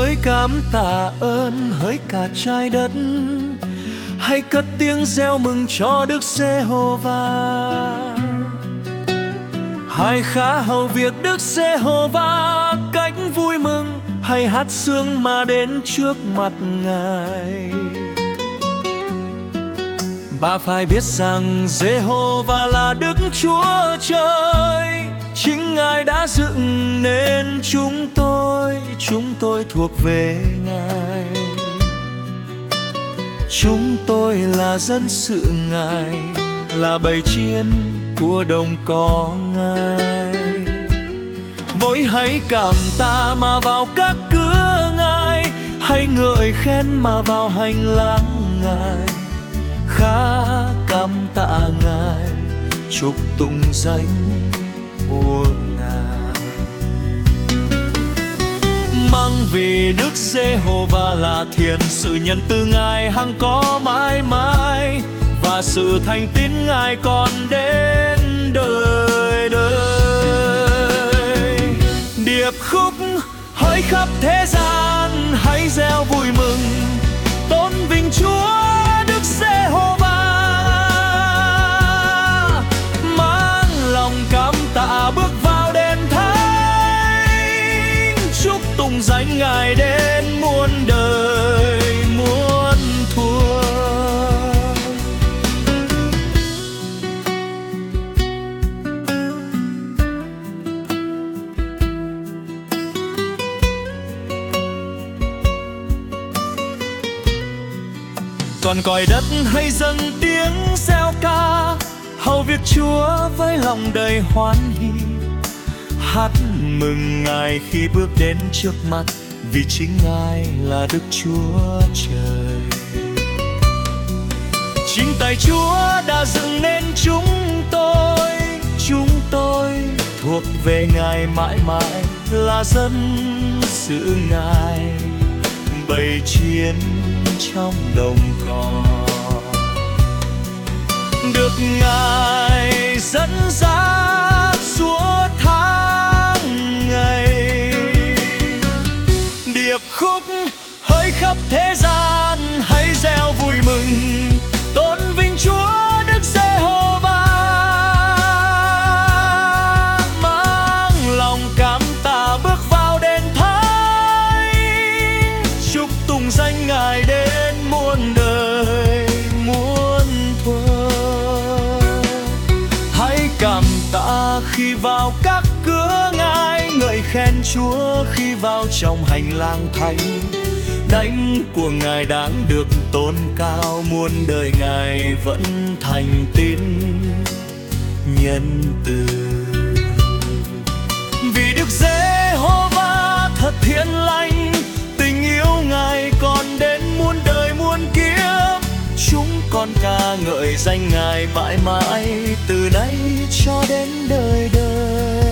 hỡi cảm tạ ơn hỡi cả trái đất, hãy cất tiếng reo mừng cho Đức Giê-hô-va. Hãy khá hầu việc Đức Giê-hô-va cách vui mừng, hãy hát sướng mà đến trước mặt Ngài. Bà phải biết rằng Giê-hô-va là Đức Chúa Trời, chính Ngài đã dựng nên chúng tôi thuộc về Ngài. Chúng tôi là dân sự Ngài, là bầy chiên của đồng có Ngài. Vội hãy cảm tạ mà vào các cửa Ngài, hãy ngợi khen mà vào hành lang Ngài. Khá cảm tạ Ngài, chúc tụng danh của Ngài. Mang vì Đức Giê-hô-va là thiện, sự nhân từ Ngài hằng có mãi mãi, và sự thành tín Ngài còn đến đời đời. Điệp khúc hỡi khắp thế gian, hãy reo vui mừng, tôn vinh Chúa Đức Giê-hô-va. Mang lòng cảm tạ bước vào đền thánh, chúc tụng danh Ngài đến muôn đời muôn thuở. Còn cõi đất hãy dâng tiếng reo ca, hầu việc Chúa với lòng đầy hoan hỉ. Hát mừng Ngài khi bước đến trước mặt, vì chính Ngài là Đức Chúa Trời. Chính tay Chúa đã dựng nên chúng tôi thuộc về Ngài mãi mãi, là dân sự Ngài, bầy chiên trong đồng cỏ. Được Ngài dẫn dắt suốt tháng ngày. Điệp khúc hỡi khắp thế gian, hãy reo vui mừng, tôn vinh Chúa Đức Giê-hô-va. Mang lòng cảm tạ bước vào đền thánh, chúc tụng danh Ngài đến muôn đời muôn thuở. Hãy cảm tạ khi vào các cửa Ngài, ngợi khen Chúa khi vào trong hành lang thánh. Đảnh của Ngài đáng được tôn cao, muôn đời Ngài vẫn thành tín nhân từ. Vì Đức Giê-hô-va thật thiện lành, tình yêu Ngài còn đến muôn đời muôn kiếp. Chúng con ca ngợi danh Ngài mãi mãi, từ nay cho đến đời đời.